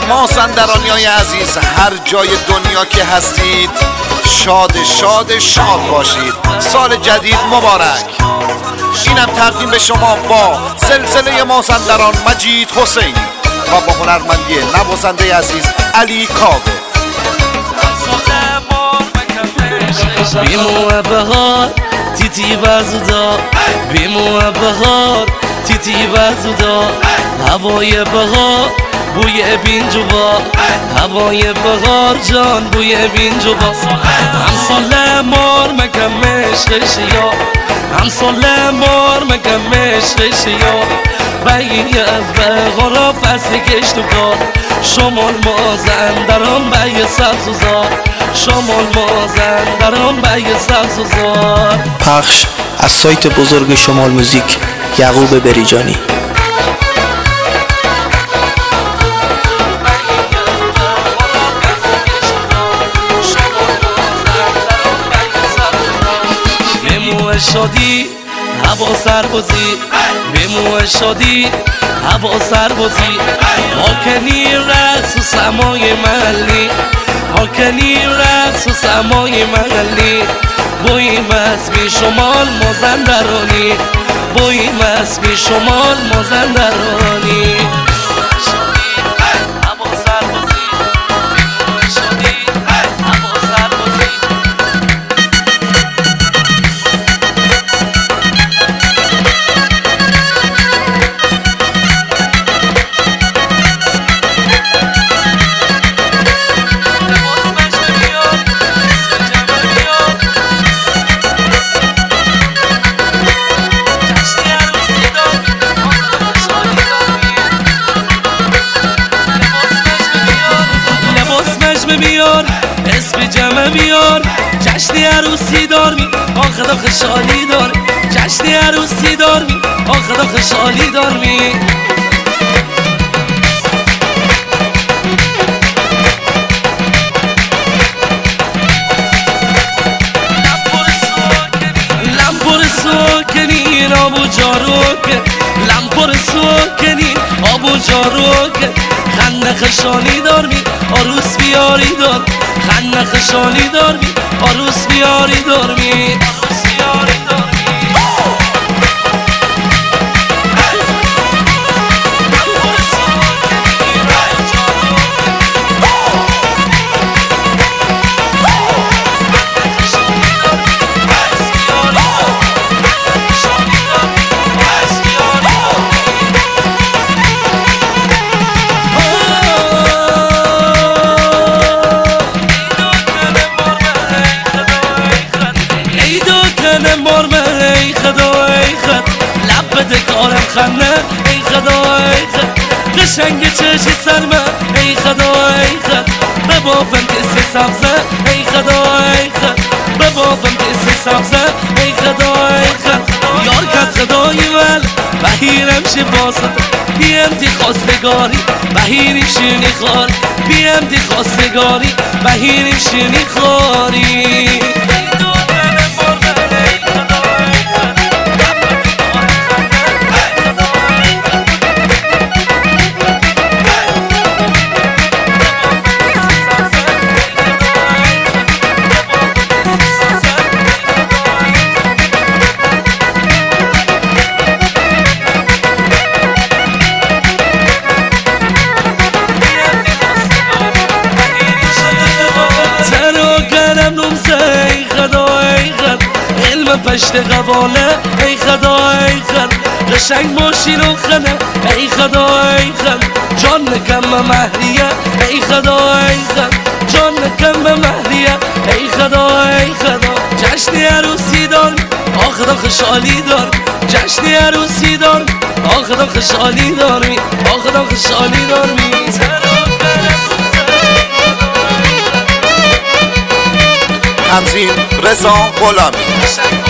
مازندرانیای عزیز، هر جای دنیا که هستید شاد شاد شاد باشید. سال جدید مبارک. اینم تقدیم به شما با زلزله مازندران مجید حسینی و با هنرمندی نوازنده عزیز علی کاوه. بیمو بهار تیتی بزودا، بیمو بهار تیتی بزودا، هوای بهار بوی بینجوبا، هوای بهار جان بوی بینجوبا. هم سال مار مگم عشقشیا، هم سال مار مگم عشقشیا، بایه بهارا فصل کشت و کار، شمال مازندران بایه سبزوزار، شمال مازندران بایه سبزوزار. پخش از سایت بزرگ شمال موزیک، یعقوب بریجانی. شادی هوا سربازی، بمو شادی هوا سربازی، ماکنی رقص و سمای محلی، ماکنی رقص و سمای محلی، بویم اسبی شمال مازندرانی، بویم اسبی شمال مازندرانی. بیار اسم جمع بیار، جشن عروسی دار می آخدا خوشحالی دار، جشن عروسی دار می آخدا خوشحالی دار می. لمپور سوکنین آبو جاروکن، لمپور سوکنین آبو جاروکن، خنده خشانی دار می آروس بیاری دار، خنده خشانی دار می آروس بیاری دار می، آروس بیاری دار می. ای خدا ای خد لب بده کارم خنده، ای خدا ای خد قشنگ چشی سرمه، ای خدا ای خد به بافم دستی سبزه، ای خدا ای خد به بافم دستی سبزه، ای خدا ای خد یار کد خدای ول بهیرم شی باسد، بیم دی خواستگاری بهیریم شینی خاری، بیم دی خواستگاری بهیریم شینی خاری. ای خدا ای خد علم پشت قواله، ای خدا ای خد قشنگ ماشین و خنه، ای خدا ای خد جان نکم مهریه، ای خدا ای خد جان نکم مهریه، ای خدا ای خدا جشن عروسی دار آخدا خوشحالی دار، جشن عروسی دار آخدا خوشحالی دار می آخدا خوشحالی دار می. تنظیم رضا غلامی.